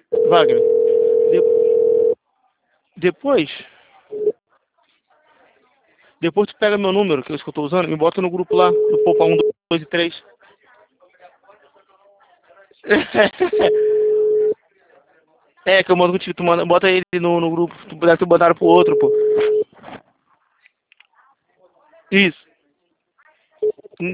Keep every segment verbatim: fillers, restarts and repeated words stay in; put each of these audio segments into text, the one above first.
Wagner, de- depois, depois tu pega meu número, que é esse que eu tô usando, e me bota no grupo lá, do Poupa um, dois e três. É, que eu mando contigo, tu manda, bota ele no, no grupo, tu deve ter botado pro outro, pô. Isso. Hum,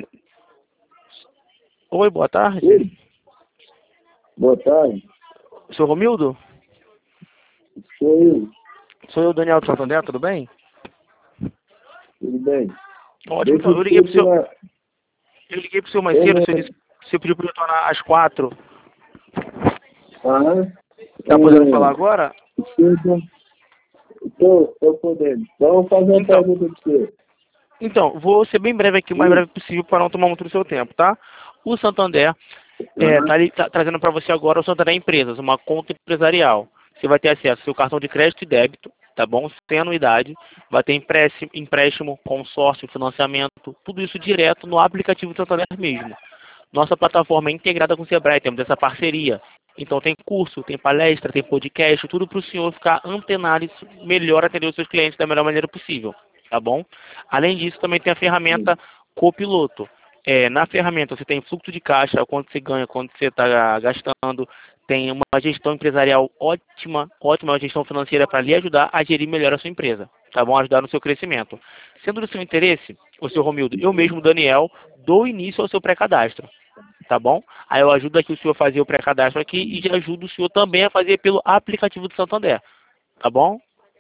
Oi, boa tarde. Oi, boa tarde. Sou Romildo? Sou eu. Sou eu, Daniel de Santander, tudo bem? Tudo bem? Ótimo, então, Deixa eu eu liguei pro ter seu, pela... eu liguei pro seu mais cedo, você É, disse que você pediu pra eu retornar às quatro. aham, Tá podendo é, falar agora? estou, estou, estou podendo. Vamos fazer uma Então, pergunta para você. então, vou ser bem breve aqui, o mais Sim. breve possível, para não tomar muito do seu tempo, tá? O Santander é, Aham, tá, ali- tá trazendo para você agora o Santander Empresas, uma conta empresarial. Você vai ter acesso ao seu cartão de crédito e débito, tá bom? Sem anuidade. Vai ter empréstimo, empréstimo, consórcio, financiamento, tudo isso direto no aplicativo do Santander mesmo. Nossa plataforma é integrada com o Sebrae, temos essa parceria. Então tem curso, tem palestra, tem podcast, tudo para o senhor ficar antenado e melhor atender os seus clientes da melhor maneira possível, tá bom? Além disso, também tem a sim, ferramenta Copiloto. É, na ferramenta você tem fluxo de caixa, quanto você ganha, quanto você está gastando, tem uma gestão empresarial ótima, ótima gestão financeira para lhe ajudar a gerir melhor a sua empresa, tá bom? Ajudar no seu crescimento. Sendo do seu interesse, o seu Romildo, eu mesmo, Daniel, dou início ao seu pré-cadastro, tá bom? Aí eu ajudo aqui o senhor a fazer o pré-cadastro aqui e já ajudo o senhor também a fazer pelo aplicativo do Santander, tá bom?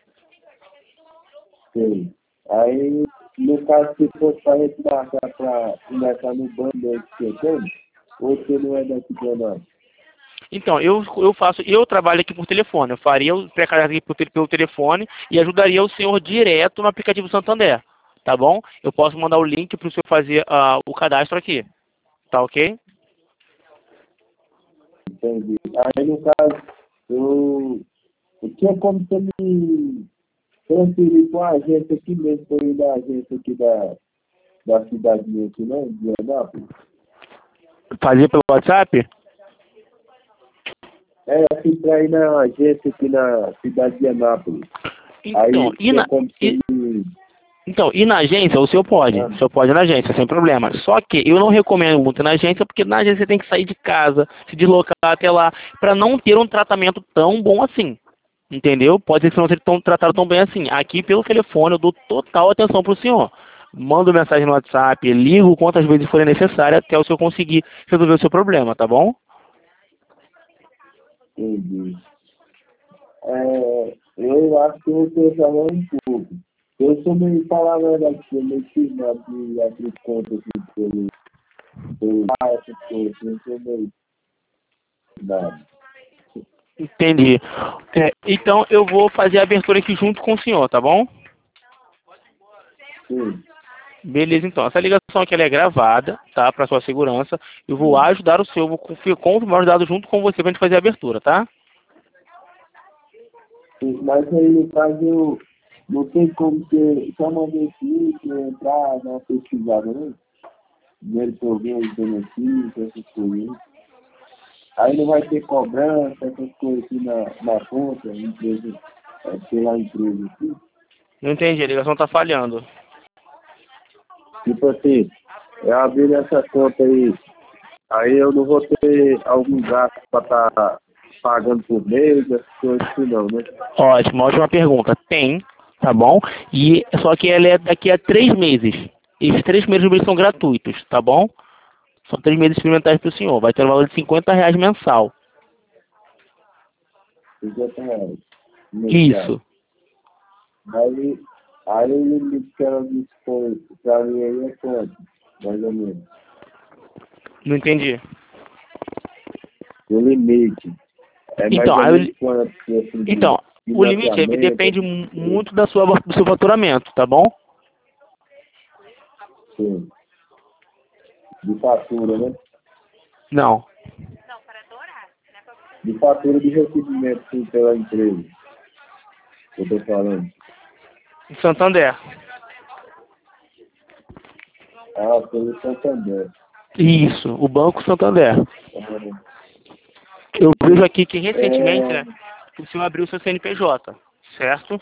sim. Aí, no caso, se fosse para gente marcar para começar no bando aí que você tem, ou você não é daqui para nós? Então, eu, eu faço, eu trabalho aqui por telefone, eu faria o pré-cadastro aqui por te- pelo telefone e ajudaria o senhor direto no aplicativo Santander, tá bom? Eu posso mandar o link para o senhor fazer ah, o cadastro aqui, tá ok? Entendi. Aí, no caso, eu, eu tinha como você me transferir para a agência aqui mesmo, para ir da agência aqui da, da cidadinha aqui, né, de Anápolis. Fazer pelo WhatsApp? É, assim, para ir na agência aqui na cidade de Anápolis. Então, Aí e tinha na, como e, você me... então, e na agência, o senhor pode, Ah, o senhor pode ir na agência, sem problema. Só que eu não recomendo muito na agência, porque na agência você tem que sair de casa, se deslocar até lá, para não ter um tratamento tão bom assim. Entendeu? Pode ser que você não seja tão, tratado tão bem assim. Aqui, pelo telefone, eu dou total atenção para o senhor. Mando mensagem no WhatsApp, ligo quantas vezes forem necessário até o senhor conseguir resolver o seu problema, tá bom? entendi. É, eu acho que eu estou falando um pouco. Eu sou meio, falar a verdade, eu meio cismado de abrir conta aqui pelo, pelo ah, essas coisas, eu sou meio cismado. Entendi. É, então, eu vou fazer a abertura aqui junto com o senhor, tá bom? Sim, Beleza, então. Essa ligação aqui ela é gravada, tá? Para sua segurança. Eu vou sim, ajudar o senhor, eu vou confi- confirmar os dados junto com você pra gente fazer a abertura, tá? sim. Mas aí, no caso, eu não tem como você só mandar aqui, entrar na pesquisada, né? Primeiro que eu ver os benefícios, essas coisas. Aí não vai ter cobrança, essas coisas aqui na, na conta, empresa, é, pela empresa aqui. Não entendi, a ligação tá falhando. Tipo assim, eu abrir essa conta aí, aí eu não vou ter algum gasto para estar tá pagando por mês, essas coisas assim não, né? Ótimo, ótima pergunta. Tem, tá bom? E só que ela é daqui a três meses. Esses três meses eles são gratuitos, tá bom? São três meses experimentais para o senhor. Vai ter um valor de cinquenta reais mensal. cinquenta reais mensal. Isso. Aí, aí o limite que ela dispõe para mim aí é quanto? Mais ou menos. Não entendi. O limite. É mais Então, ou aí, menos o- quanto assim, de então, o limite é- financiamento, depende essas mu- coisas. muito da sua, do seu faturamento, tá bom? Sim. De fatura, né? Não. De fatura de recebimento sim, pela empresa. Eu tô falando. Em Santander. Ah, pelo Santander. Isso, o Banco Santander. Ah, Eu vejo aqui que recentemente, É, né, o senhor abriu o seu C N P J, certo?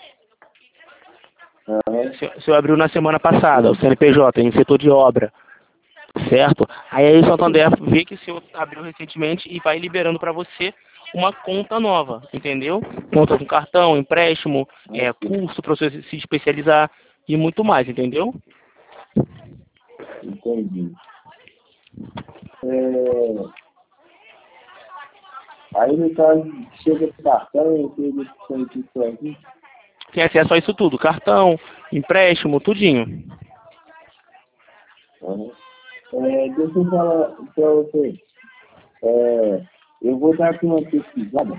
aham, O senhor o senhor abriu na semana passada, o C N P J, em setor de obra, certo? Aí aí o Santander vê que o senhor abriu recentemente e vai liberando para você uma conta nova, entendeu? Conta com cartão, empréstimo, é, curso para você se especializar e muito mais, entendeu? entendi. É, aí no caso, chega de cartão, tem isso aqui. Tem acesso a isso tudo, cartão, empréstimo, tudinho. Aham. É, deixa eu falar para você. É, eu vou dar aqui uma pesquisada.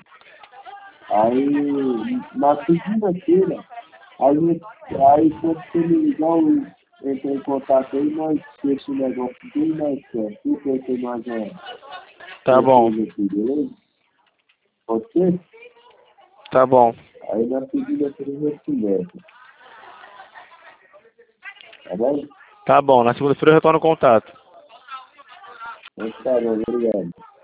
Aí, na segunda-feira, a gente, aí quando você me ligar, eu entro em contato aí, nós fechamos o negócio bem mais certo. Porque nós é Tá bom, certeza aqui, beleza? Pode ser? tá bom, Aí na segunda-feira a gente conversa. Tá bom? tá bom. Na segunda-feira eu retorno o contato. Então tá bom, obrigado.